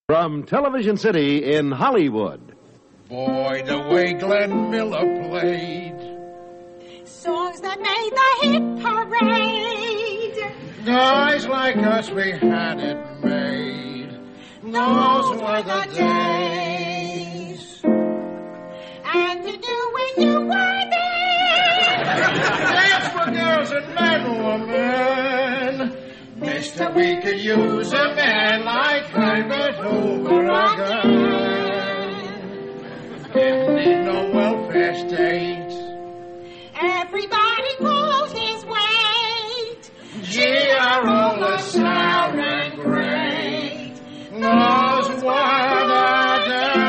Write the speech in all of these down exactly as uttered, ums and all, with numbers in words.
From Television City in Hollywood. Boy, the way Glenn Miller played. Songs that made the hit parade. Guys like us, we had it made. Those were the days. And to do when you were there. Dance for girls and men were men. Mister, we could use a man like Herbert Hoover again. Didn't need no welfare state. Everybody pulled his weight. Gee, our old LaSalle and great. Those were the days.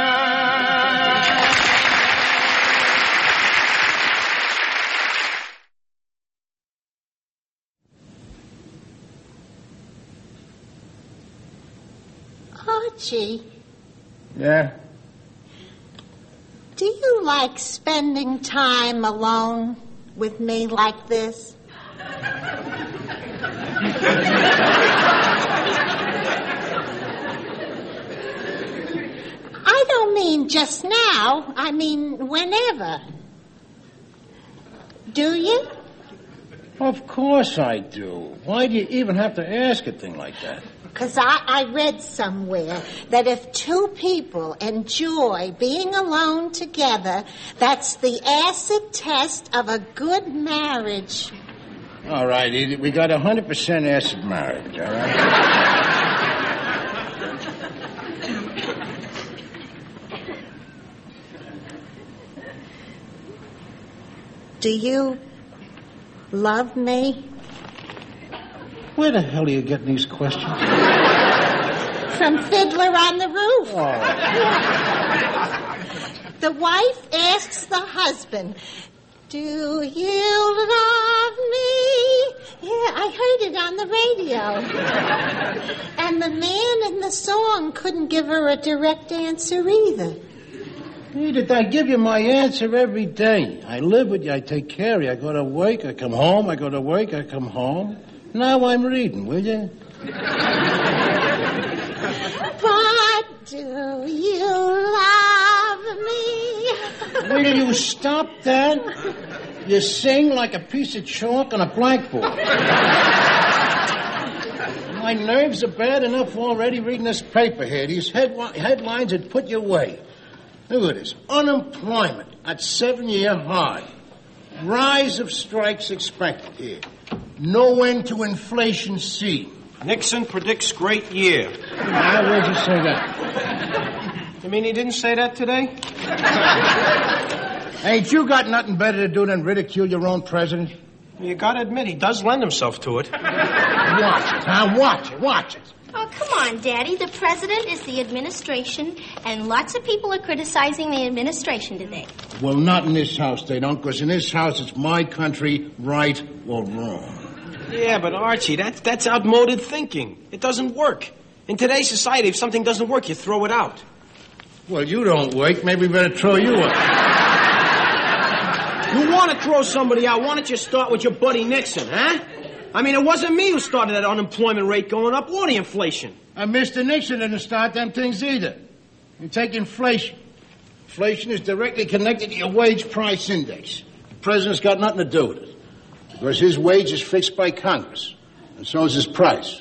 Archie, Yeah? do you like spending time alone with me like this? I don't mean just now. I mean whenever. Do you? Of course I do. Why do you even have to ask a thing like that? Because I, I read somewhere that if two people enjoy being alone together, that's the acid test of a good marriage. All right, Edith, we got a one hundred percent acid marriage, all right? Do you love me? Where the hell are you getting these questions? From Fiddler on the Roof. Oh. The wife asks the husband, do you love me? Yeah, I heard it on the radio. And the man in the song couldn't give her a direct answer either. Edith, I give you my answer every day. I live with you. I take care of you. I go to work. I come home. I go to work. I come home. Now I'm reading, will you? But do you love me? Will you stop that? You sing like a piece of chalk on a blackboard. My nerves are bad enough already reading this paper here. These head- headlines that put you away. Look at this. Unemployment at seven-year high. Rise of strikes expected here. No end to inflation seen. Nixon predicts great year. How would you say that? You mean he didn't say that today? Ain't you got nothing better to do than ridicule your own president? You gotta admit, he does lend himself to it. Watch it, huh? Watch it, watch it. Oh, come on, Daddy. The president is the administration, and lots of people are criticizing the administration today. Well, not in this house, they don't, because in this house it's my country, right or wrong. Yeah, but Archie, that's, that's outmoded thinking. It doesn't work. In today's society, if something doesn't work, you throw it out. Well, you don't work. Maybe we better throw you out. You want to throw somebody out, why don't you start with your buddy Nixon, huh? I mean, it wasn't me who started that unemployment rate going up or the inflation. And Mister Nixon didn't start them things either. You take inflation. Inflation is directly connected to your wage price index. The president's got nothing to do with it. Because his wage is fixed by Congress. And so is his price.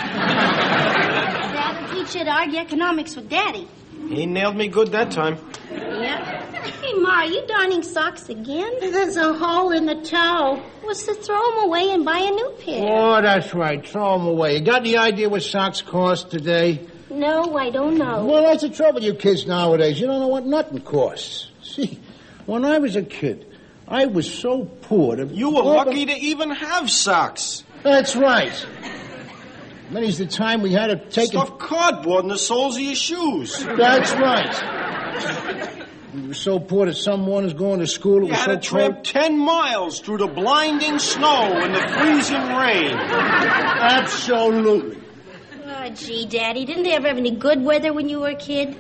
Dad would teach you to argue economics with Daddy. He nailed me good that time. Yeah. Hey, Ma, are you darning socks again? There's a hole in the toe. What's to throw them away and buy a new pair? Oh, that's right. Throw them away. You got any idea what socks cost today? No, I don't know. Well, that's the trouble with you kids nowadays. You don't know what nothing costs. See, when I was a kid, I was so poor that... You were lucky to even have socks. That's right. Many's the time we had to take... Stuff cardboard in the soles of your shoes. That's right. We were so poor that some mornings going to school, it You was had so to tramp cold. ten miles through the blinding snow and the freezing rain. Absolutely. Oh, gee, Daddy, didn't they ever have any good weather when you were a kid?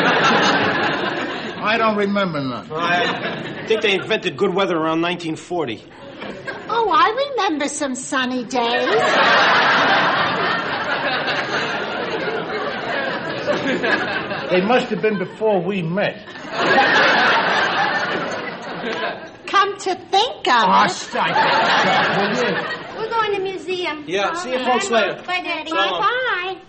I don't remember none. I think they invented good weather around nineteen forty. Oh, I remember some sunny days. They must have been before we met. Come to think of Oh, it. stop it. Will you? We're going to museum. Yeah, see you folks later. Bye, Daddy. Bye-bye.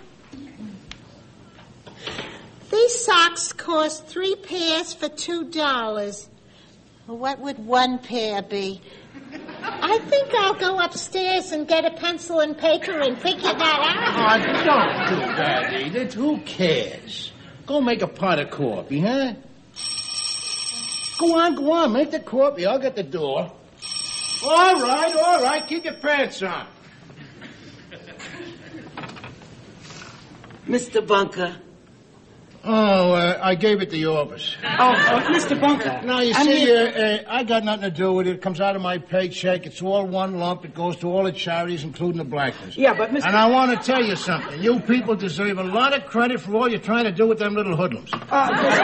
These socks cost three pairs for two dollars. What would one pair be? I think I'll go upstairs and get a pencil and paper and figure that out. Oh, don't do that, Edith. Who cares? Go make a pot of coffee, huh? Go on, go on. Make the coffee. I'll get the door. All right, all right. Keep your pants on. Mister Bunker. Oh, uh, I gave it the office. Oh, uh, Mister Bunker. Now, you I'm see, here- uh, uh, I got nothing to do with it. It comes out of my paycheck. It's all one lump. It goes to all the charities, including the Blackness. Yeah, but Mister And I want to tell you something. You people deserve a lot of credit for all you're trying to do with them little hoodlums. Uh, Mister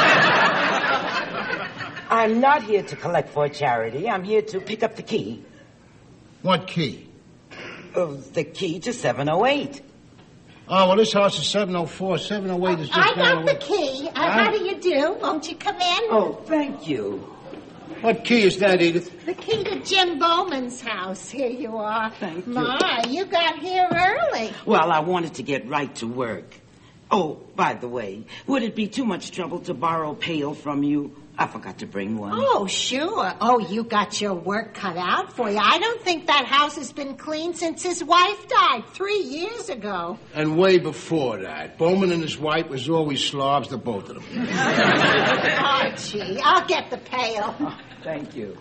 I'm not here to collect for a charity. I'm here to pick up the key. What key? Uh, the key to seven oh eight. Oh, well, this house is seven oh four. seven oh eight is just I down got the the key. Uh, Huh? How do you do? Won't you come in? Oh, thank you. What key is that, Edith? The key to Jim Bowman's house. Here you are. Thank you. My, you got here early. Well, I wanted to get right to work. Oh, by the way, would it be too much trouble to borrow a pail from you? I forgot to bring one. Oh, sure. Oh, you got your work cut out for you. I don't think that house has been cleaned since his wife died three years ago. And way before that. Bowman and his wife was always slobs, the both of them. Oh, gee, I'll get the pail. Oh, thank you.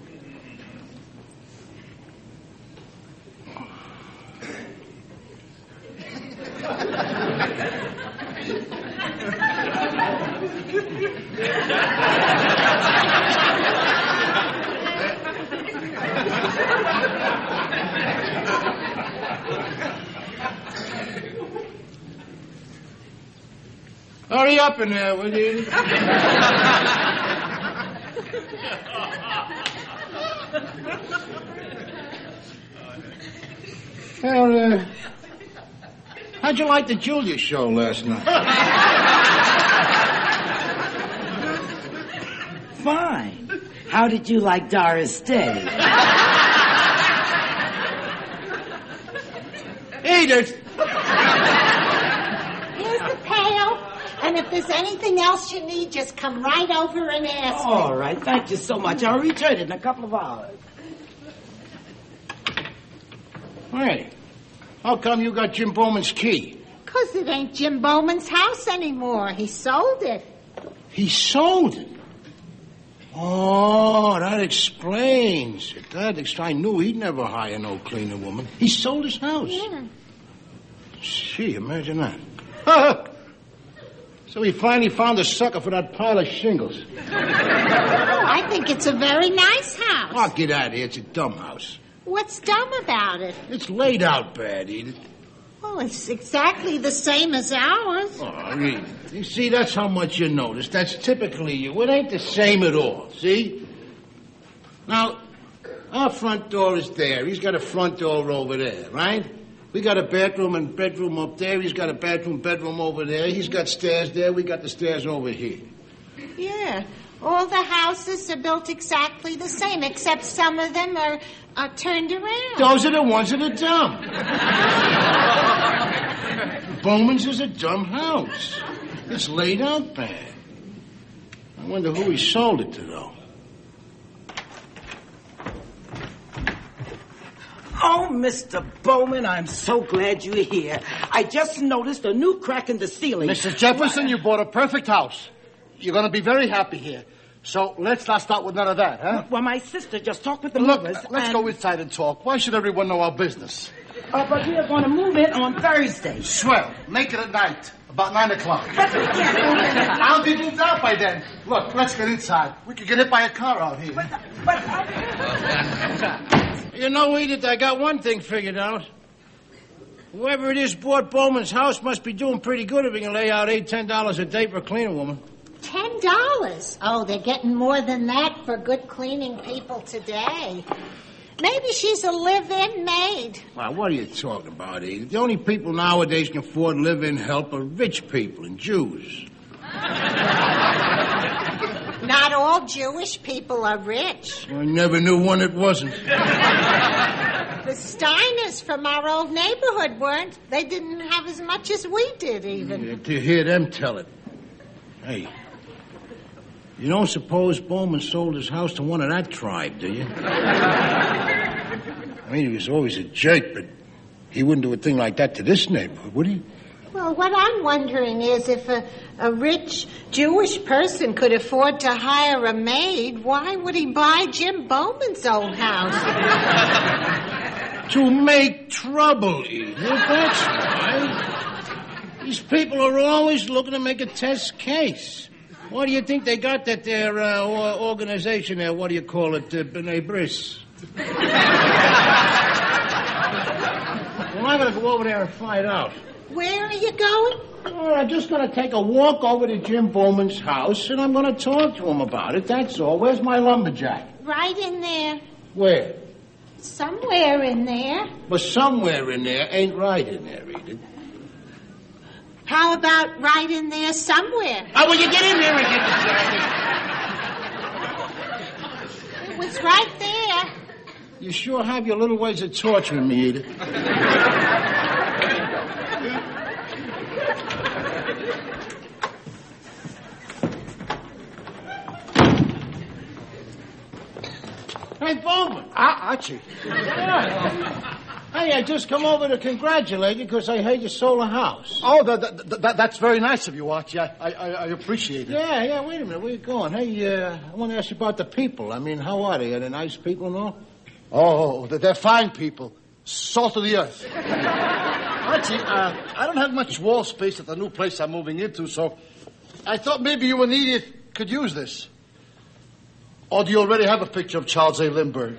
Hurry up in there, will you, Edith? Well, uh, how'd you like the Julia show last night? Fine. How did you like Doris Day? Edith! Here's the pail. And if there's anything else you need, just come right over and ask me. All right, thank you so much. I'll return it in a couple of hours. Hey, how come you got Jim Bowman's key? Because it ain't Jim Bowman's house anymore. He sold it. He sold it. Oh, that explains it. That ex- I knew he'd never hire no cleaner woman. He sold his house. Yeah. Gee, imagine that. So he finally found a sucker for that pile of shingles. I think it's a very nice house. Oh, get out of here. It's a dumb house. What's dumb about it? It's laid out bad, Edith. Well, it's exactly the same as ours. Oh, Edith. You see, that's how much you notice. That's typically you. It ain't the same at all, see? Now, our front door is there. He's got a front door over there, right? We got a bathroom and bedroom up there. He's got a bathroom, bedroom over there. He's got stairs there. We got the stairs over here. Yeah. All the houses are built exactly the same, except some of them are, are turned around. Those are the ones that are dumb. Bowman's is a dumb house. It's laid out bad. I wonder who he sold it to, though. Oh, Mister Bowman, I'm so glad you're here. I just noticed a new crack in the ceiling. Missus Jefferson, you bought a perfect house. You're going to be very happy here. So let's not start with none of that, huh? Well, my sister just talked with the Look, movers. let's and, go inside and talk. Why should everyone know our business? Uh, but we are going to move in on Thursday. Swell. Make it at night, about nine o'clock. But we can't move in at I'll be moved out by then. Look, let's get inside. We could get hit by a car out here. But, but I... You know, Edith, I got one thing figured out. Whoever it is bought Bowman's house must be doing pretty good if he can lay out eight, ten dollars a day for a cleaner woman. Ten dollars? Oh, they're getting more than that for good cleaning people today. Maybe she's a live-in maid. Well, what are you talking about, Edith? The only people nowadays can afford live-in help are rich people and Jews. Not all Jewish people are rich. I never knew one that wasn't. The Steiners from our old neighborhood weren't. They didn't have as much as we did, even. Yeah, to hear them tell it. Hey, you don't suppose Bowman sold his house to one of that tribe, do you? I mean, he was always a jerk, but he wouldn't do a thing like that to this neighborhood, would he? Well, what I'm wondering is if a, a rich Jewish person could afford to hire a maid, why would he buy Jim Bowman's old house? To make trouble, Edith. That's right. These people are always looking to make a test case. What do you think they got that their uh, organization there, what do you call it, uh, B'nai Bris? Well, I'm going to go over there and find out. Where are you going? Oh, I'm just going to take a walk over to Jim Bowman's house, and I'm going to talk to him about it, that's all. Where's my lumberjack? Right in there. Where? Somewhere in there. But somewhere in there ain't right in there, Edith. How about right in there somewhere? Oh, will you get in there and get the jacket? It was right there. You sure have your little ways of torturing me, Edith. Hey, Bowman. Ah, Archie. Yeah. Hey, I just come over to congratulate you because I heard you sold a house. Oh, that, that, that, that's very nice of you, Archie. I, I, I appreciate it. Yeah, yeah, wait a minute. Where you going? Hey, uh, I want to ask you about the people. I mean, how are they? Are they nice people and all? Oh, they're fine people. Salt of the earth. Archie, uh, I don't have much wall space at the new place I'm moving into, so I thought maybe you and Edith could use this. Or do you already have a picture of Charles A. Lindbergh?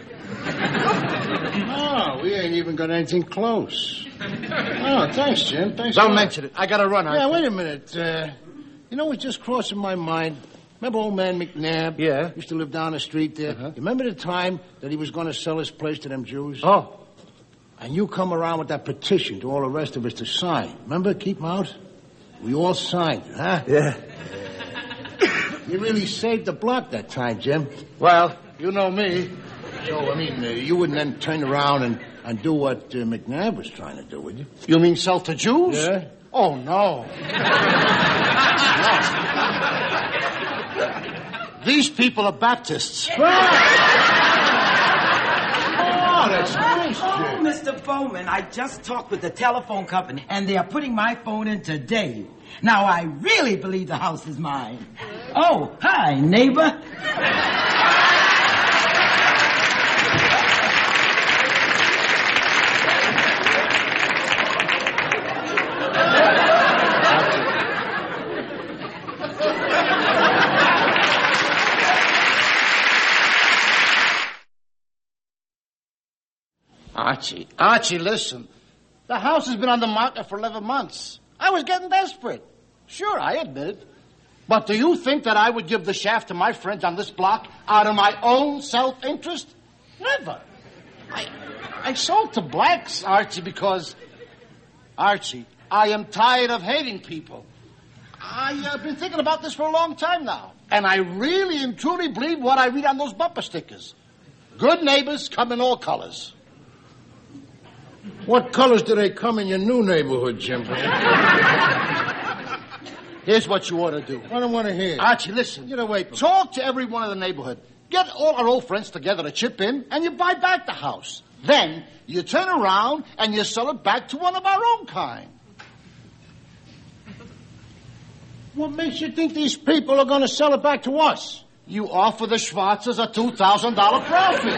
No, we ain't even got anything close. Oh, thanks, Jim. Thanks. Don't mention it. I gotta run, Archie. Yeah, wait a minute. Uh, you know what's just crossing my mind? Remember old man McNabb? Yeah. Used to live down the street there. Uh-huh. You remember the time that he was going to sell his place to them Jews? Oh. And you come around with that petition to all the rest of us to sign. Remember? Keep 'em out? We all signed it, huh? Yeah. You really saved the block that time, Jim. Well, you know me. So, I mean, uh, you wouldn't then turn around and, and do what uh, McNabb was trying to do, would you? You mean sell to Jews? Yeah. Oh, no. No. These people are Baptists. Oh, that's nice, Oh, Jim. Mister Bowman, I just talked with the telephone company, and they are putting my phone in today. Now, I really believe the house is mine. Oh, hi, neighbor. Archie, Archie, listen. The house has been on the market for eleven months. I was getting desperate. Sure, I admit it. But do you think that I would give the shaft to my friends on this block out of my own self-interest? Never. I, I sold to blacks, Archie, because... Archie, I am tired of hating people. I've uh, been thinking about this for a long time now. And I really and truly believe what I read on those bumper stickers. Good neighbors come in all colors. What colors do they come in your new neighborhood, Jim? Here's what you ought to do. I don't want to hear. Archie, listen. Get away. Talk to everyone in the neighborhood. Get all our old friends together to chip in, and you buy back the house. Then you turn around and you sell it back to one of our own kind. What makes you think these people are going to sell it back to us? You offer the Schwarzers a two thousand dollars profit.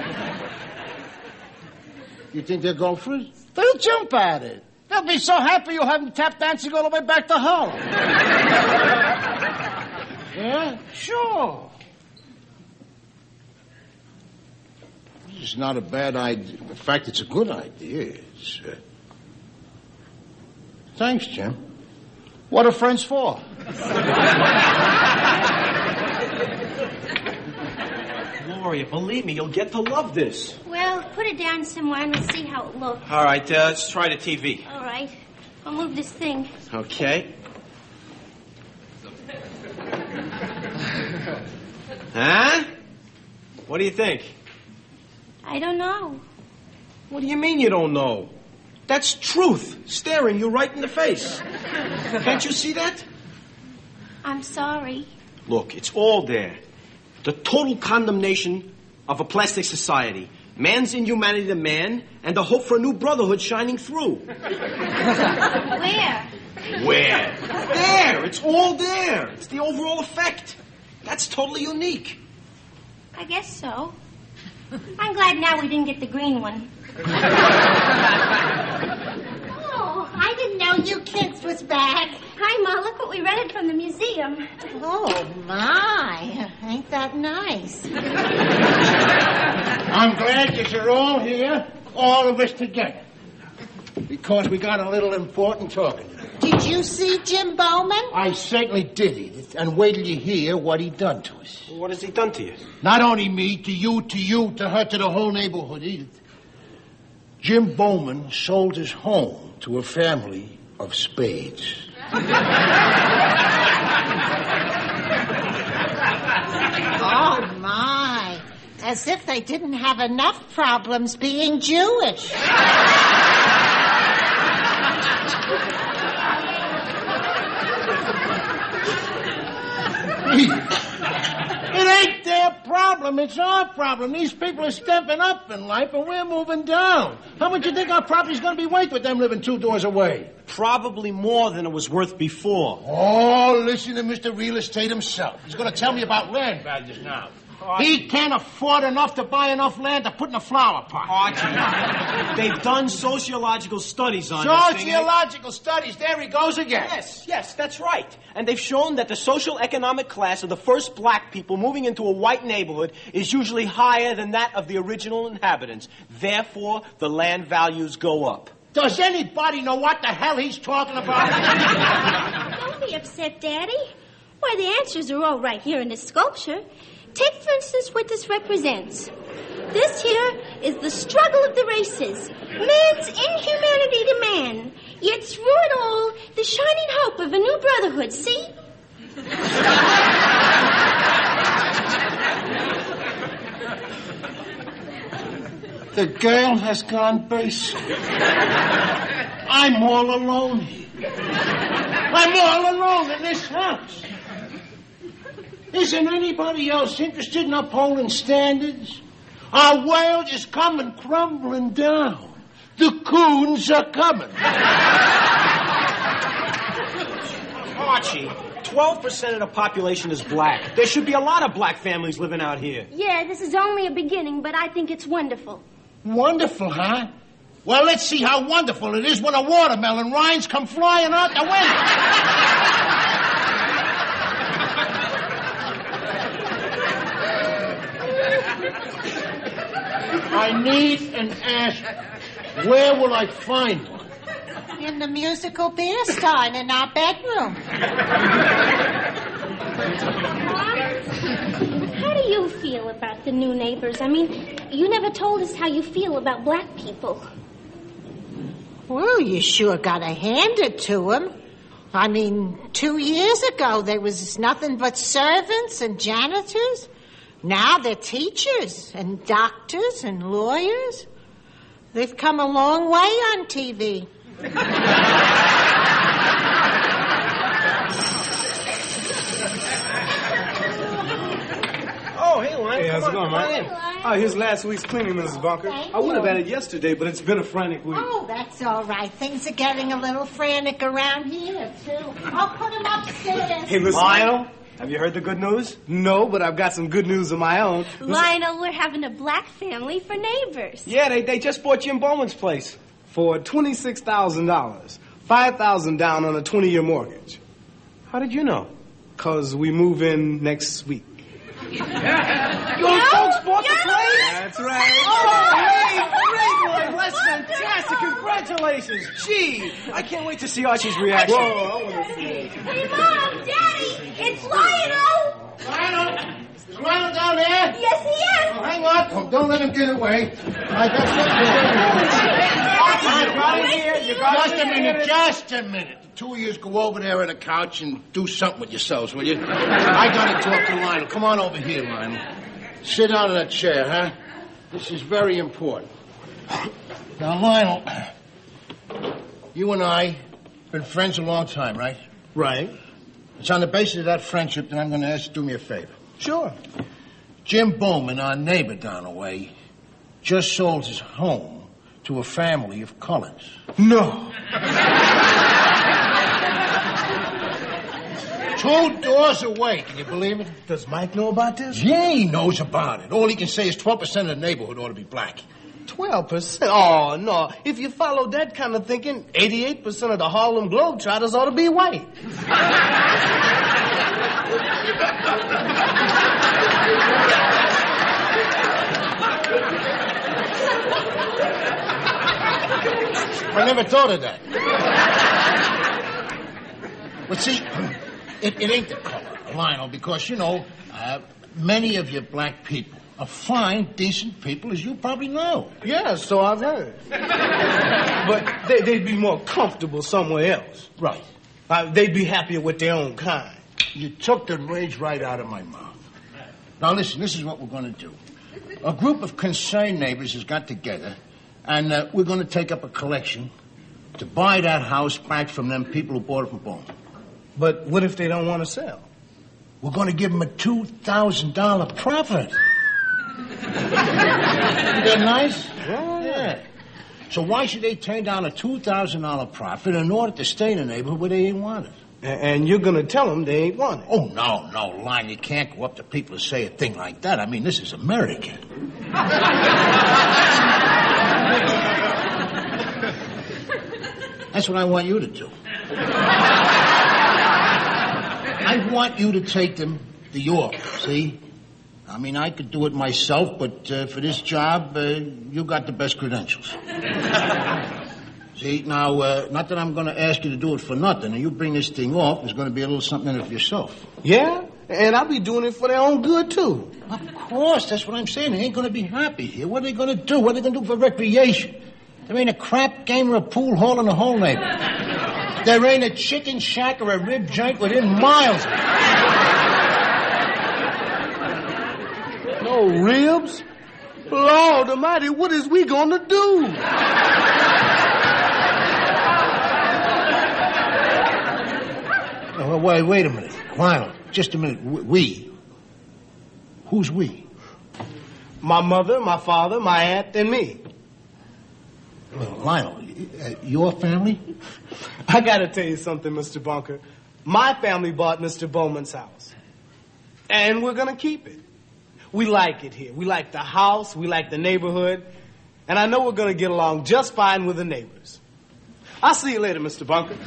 You think they'll go for it? They'll jump at it. They'll be so happy you'll have them tap dancing all the way back to Hull. Yeah? Sure. It's not a bad idea. In fact, it's a good idea. It's, uh... Thanks, Jim. What are friends for? Gloria, believe me, you'll get to love this. Well, put it down somewhere and let's see how it looks. All right, uh, let's try the T V. All right. I'll move this thing. Okay. Huh? What do you think? I don't know. What do you mean you don't know? That's truth staring you right in the face. Can't you see that? I'm sorry. Look, it's all there. The total condemnation of a plastic society. Man's inhumanity to man, and the hope for a new brotherhood shining through. Where? Where? There! It's all there. It's the overall effect. That's totally unique. I guess so. I'm glad now we didn't get the green one. Oh, I didn't know you kids was back. Hi, Ma. Look what we rented from the museum. Oh, my. Ain't that nice? I'm glad that you're all here, all of us together. Because we got a little important talking to do. Did you see Jim Bowman? I certainly did, Edith. And wait till you hear what he done to us. What has he done to you? Not only me, to you, to you, to her, to the whole neighborhood, Edith. Jim Bowman sold his home to a family of spades. Oh, my. As if they didn't have enough problems being Jewish. It ain't their problem, it's our problem. These people are stepping up in life and we're moving down. How much do you think our property's going to be worth with them living two doors away? Probably more than it was worth before. Oh, listen to Mister Real Estate himself. He's going to tell me about land values now. He can't afford enough to buy enough land to put in a flower pot. Archie, they've done sociological studies on this thing. Sociological studies, there he goes again. Yes, yes, that's right. And they've shown that the social economic class of the first black people moving into a white neighborhood is usually higher than that of the original inhabitants. Therefore, the land values go up. Does anybody know what the hell he's talking about? Don't be upset, Daddy. Why, the answers are all right here in this sculpture. Take, for instance, what this represents. This here is the struggle of the races. Man's inhumanity to man. Yet through it all, the shining hope of a new brotherhood. See? The girl has gone basic. I'm all alone here. I'm all alone in this house. Isn't anybody else interested in upholding standards? Our world is coming crumbling down. The coons are coming. Archie, twelve percent of the population is black. There should be a lot of black families living out here. Yeah, this is only a beginning, but I think it's wonderful. Wonderful, huh? Well, let's see how wonderful it is when a watermelon rinds come flying out the window. I need an aspirin. Where will I find one? In the musical beer stein in our bedroom. How do you feel about the new neighbors? I mean, you never told us how you feel about black people. Well, you sure gotta hand it to them. I mean, two years ago, there was nothing but servants and janitors. Now they're teachers and doctors and lawyers. They've come a long way on T V. Oh, hey, Lon. Hey, how's it going, man? man? Oh, here's last week's cleaning, Missus Bunker. Thank I would have you. had it yesterday, but it's been a frantic week. Oh, that's all right. Things are getting a little frantic around here, too. I'll put them upstairs. Hey, listen. Lionel, have you heard the good news? No, but I've got some good news of my own. Lionel, we're having a black family for neighbors. Yeah, they, they just bought Jim Bowman's place. For twenty-six thousand dollars. five thousand dollars down on a twenty-year mortgage. How did you know? Because we move in next week. You folks bought the place? That's right. Oh, hey, great, boy. That's fantastic. Congratulations. Gee, I can't wait to see Archie's reaction. Whoa, I want to see it. Hey, Mom, Daddy, it's Lionel. Lionel, Is Lionel down there? Yes, he is. Oh, hang on. Oh, don't let him get away. I got something. Just a minute. Just a minute. The two of you go over there on the couch and do something with yourselves, will you? I got to talk to Lionel. Come on over here, Lionel. Sit down in that chair, huh? This is very important. Now, Lionel, you and I been friends a long time, right? Right. It's on the basis of that friendship that I'm going to ask you to do me a favor. Sure. Jim Bowman, our neighbor down the way, just sold his home to a family of colors. No. Two doors away. Can you believe it? Does Mike know about this? Yeah, he knows about it. All he can say is twelve percent of the neighborhood ought to be black. twelve percent? Oh, no. If you follow that kind of thinking, eighty-eight percent of the Harlem Globetrotters ought to be white. I never thought of that. But see, it, it ain't the color, Lionel, because, you know, uh, many of you black people are fine, decent people, as you probably know. Yeah, so I've heard. But they, they'd be more comfortable somewhere else. Right. Uh, they'd be happier with their own kind. You took the rage right out of my mouth. Now, listen, this is what we're going to do. A group of concerned neighbors has got together, and uh, we're going to take up a collection to buy that house back from them people who bought it from Bowman. But what if they don't want to sell? We're going to give them a two thousand dollars profit. Isn't that nice? Yeah. Yeah. So why should they turn down a two thousand dollars profit in order to stay in a neighborhood where they ain't wanted? And you're going to tell them they ain't want it. Oh, no, no, Lion, you can't go up to people and say a thing like that. I mean, this is America. That's what I want you to do. I want you to take them to York, see? I mean, I could do it myself, but uh, for this job, uh, you got the best credentials. See, now, uh, not that I'm going to ask you to do it for nothing, and you bring this thing off, there's going to be a little something in it for yourself. Yeah? And I'll be doing it for their own good, too. Of course, that's what I'm saying. They ain't going to be happy here. What are they going to do? What are they going to do for recreation? There ain't a crap game or a pool hall in the whole neighborhood. There ain't a chicken shack or a rib joint within miles of it. No ribs? Lord almighty, what is we going to do? Oh, wait, wait a minute. Lionel, just a minute. We? Who's we? My mother, my father, my aunt, and me. Well, Lionel, uh, your family? I got to tell you something, Mister Bunker. My family bought Mister Bowman's house. And we're going to keep it. We like it here. We like the house. We like the neighborhood. And I know we're going to get along just fine with the neighbors. I'll see you later, Mister Bunker.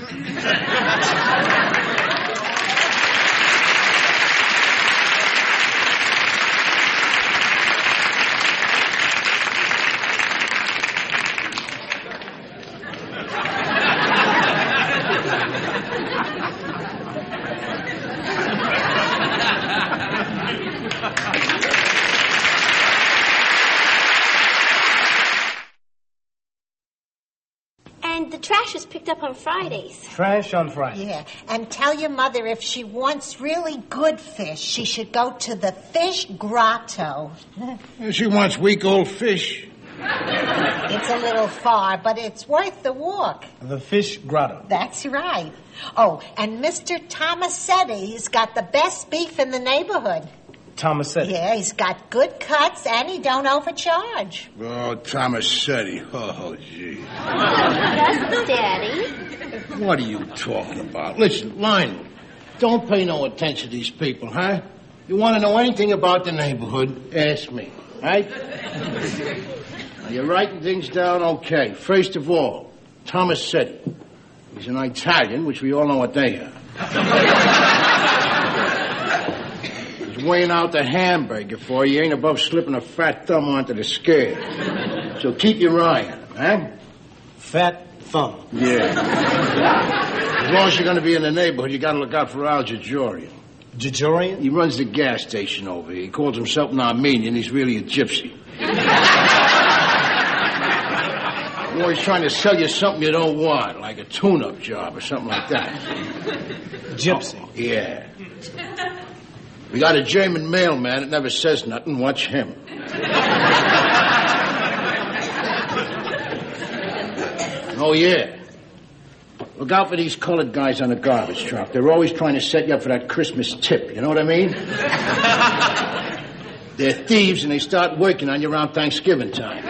And the trash is picked up on Fridays. Trash on Friday. Yeah, and tell your mother if she wants really good fish, she should go to the Fish Grotto. She wants week-old fish. It's a little far, but it's worth the walk. The Fish Grotto. That's right. Oh, and Mister Tomasetti's got the best beef in the neighborhood. Tomasetti. Yeah, he's got good cuts, and he don't overcharge. Oh, Tomasetti. Oh, gee. Yes, Daddy. What are you talking about? Listen, Lionel, don't pay no attention to these people, huh? You want to know anything about the neighborhood, ask me, right? Now, you're writing things down okay. First of all, Tomasetti. He's an Italian, which we all know what they are. He's weighing out the hamburger for you. Ain't above slipping a fat thumb onto the scale. So keep your eye on him, huh? Fat thumb. Yeah. As long as you're going to be in the neighborhood, you got to look out for Al Jajorian. Jajorian? He runs the gas station over here. He calls himself an Armenian. He's really a gypsy. He's always trying to sell you something you don't want, like a tune-up job or something like that. Gypsy? Oh, yeah. We got a German mailman that never says nothing. Watch him. Oh, yeah. Look out for these colored guys on the garbage truck. They're always trying to set you up for that Christmas tip. You know what I mean? They're thieves, and they start working on you around Thanksgiving time.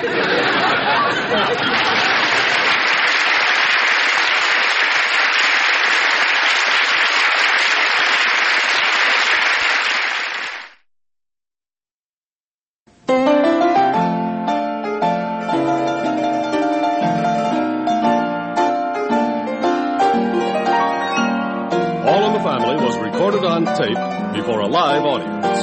All in the Family was recorded on tape before a live audience.